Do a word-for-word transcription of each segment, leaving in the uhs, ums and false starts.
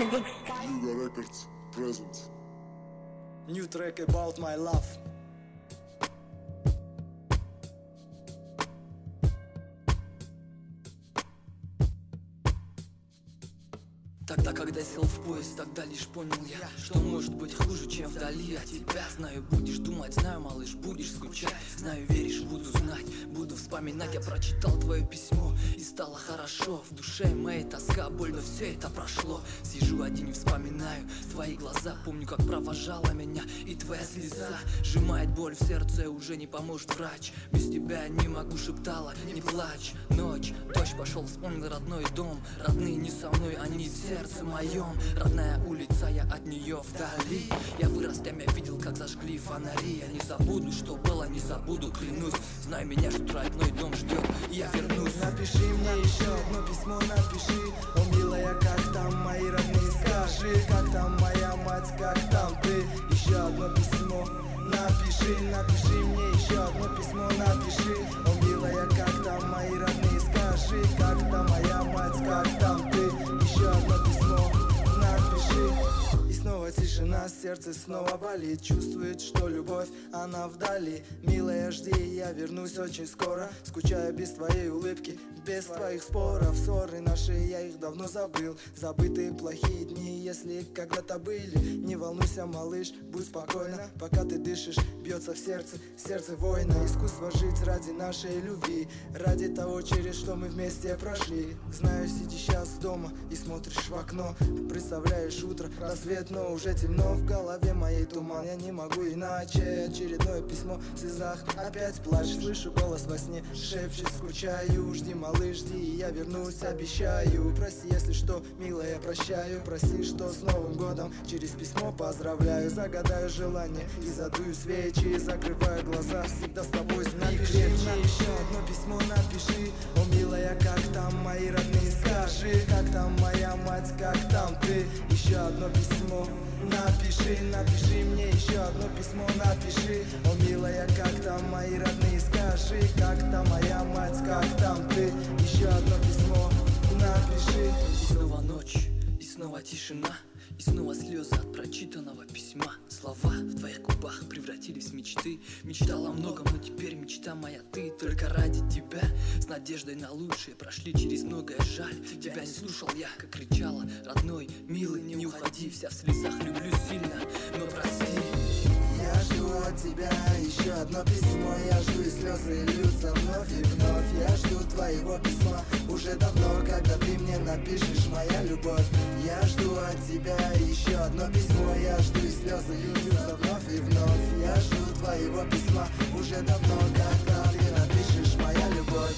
Yuga Records presents New track about my love. Тогда, когда сел в поезд, тогда лишь понял я, что может быть хуже, чем вдали от тебя. Знаю, будешь думать, знаю, малыш, будешь скучать. Знаю, веришь, буду знать, буду вспоминать. Я прочитал твое письмо, и стало хорошо. В душе моей тоска, больно, все это прошло. Сижу один и вспоминаю твои глаза. Помню, как провожала меня, и твоя слеза сжимает боль в сердце, уже не поможет врач. Без тебя не могу, шептала, не плачь. Ночь, дождь пошел, вспомнил родной дом. Родные не со мной, они все в сердце моем. Родная улица, я от нее вдали. Я вырос, там я видел, как зажгли фонари. Я не забуду, что было, не забуду, клянусь. Знай меня, что родной дом ждет, и я вернусь. Напиши мне еще одно письмо, напиши. О, милая, как там мои родные, скажи. Как там моя мать, как там ты? Еще одно письмо, напиши. Напиши мне еще одно письмо, напиши. О, милая, как там мои родные, скажи. Как там моя мать, как там ты? Еще одно письмо, напиши. И снова тишина, сердце снова болит. Чувствует, что любовь, она вдали. Милая, жди, я вернусь очень скоро. Скучаю без твоей улыбки, без твоих споров. Ссоры наши, я их давно забыл. Забытые плохие дни, если когда-то были. Не волнуйся, малыш, будь спокойна. Пока ты дышишь, бьется в сердце, сердце воина. Искусство жить ради нашей любви, ради того, через что мы вместе прошли. Знаю, сидишь сейчас дома и смотришь в окно. Представляешь утро, рассвет, но уже темно. В голове моей туман, я не могу иначе. Очередное письмо в слезах, опять плачь. Слышу голос во сне, шепчет, скучаю. Жди, малыш, жди, и я вернусь, обещаю. Прости, если что, милая, прощаю. Проси, что с Новым годом через письмо поздравляю. Загадаю желание и задую свечи. Закрываю глаза, всегда с тобой, спи крепче. Мне еще одно письмо, напиши. О, милая, как там мои родные, скажи. Как там моя мать, как там ты? Еще одно письмо, напиши. Напиши мне еще одно письмо, напиши. О, милая, как там мои родные, скажи. Как там моя мать, как там ты? Еще одно письмо, напиши. И снова ночь, и снова тишина, и снова слезы от прочитанного письма. Слова в твоих губах превратились в мечты. Мечтала о многом, но теперь мечта моя ты. Только ради тебя, с надеждой на лучшее. Прошли через многое, жаль, тебя не слушал я. Как кричала, родной, милый, не уходи. Вся в слезах, люблю сильно, но прости. Я жду от тебя еще одно письмо. Я жду, и слезы льются вновь и вновь. Я жду твоего письма уже давно, когда ты мне напишешь, моя любовь. Я жду от тебя еще одно письмо. Я жду, и слезы льются вновь и вновь. Я жду твоего письма уже давно, когда ты напишешь, моя любовь.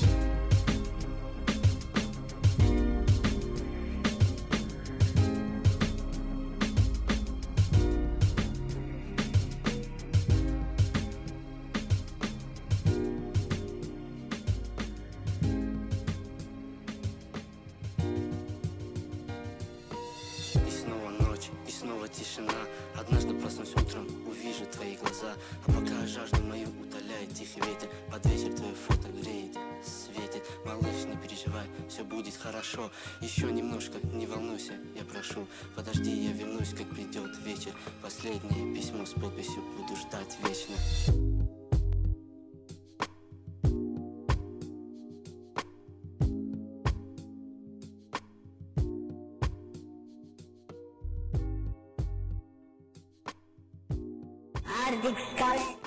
И снова тишина. Однажды проснусь утром, увижу твои глаза. А пока жажду мою утоляет тихий ветер. Под вечер твое фото греет, светит. Малыш, не переживай, все будет хорошо. Еще немножко, не волнуйся, я прошу. Подожди, я вернусь, как придет вечер. Последнее письмо с подписью буду ждать вечно. Arctic Sky.